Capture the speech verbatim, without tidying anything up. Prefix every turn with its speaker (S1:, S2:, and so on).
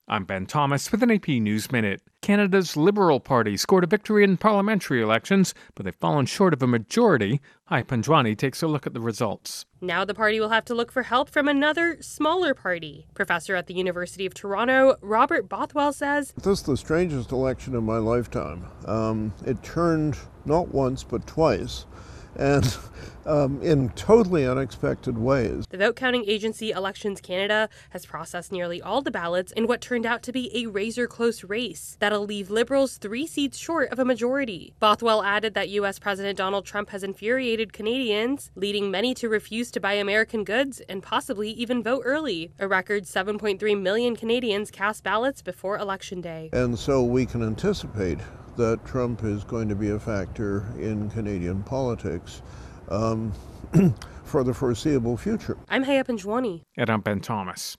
S1: I'm Ben Thomas with an A P News Minute. Canada's Liberal Party scored a victory in parliamentary elections, but they've fallen short of a majority. Hi, Panjwani takes a look at the results.
S2: Now the party will have to look for help from another, smaller party. Professor at the University of Toronto, Robert Bothwell says,
S3: "This is the strangest election of my lifetime. Um, it turned not once but twice, and um, in totally unexpected ways."
S2: The vote counting agency Elections Canada has processed nearly all the ballots in what turned out to be a razor-close race that'll leave Liberals three seats short of a majority. Bothwell added that U S President Donald Trump has infuriated Canadians, leading many to refuse to buy American goods and possibly even vote early. A record seven point three million Canadians cast ballots before Election Day.
S3: And so we can anticipate that Trump is going to be a factor in Canadian politics um, for the foreseeable future.
S2: I'm Haya Panjwani.
S1: And I'm Ben Thomas.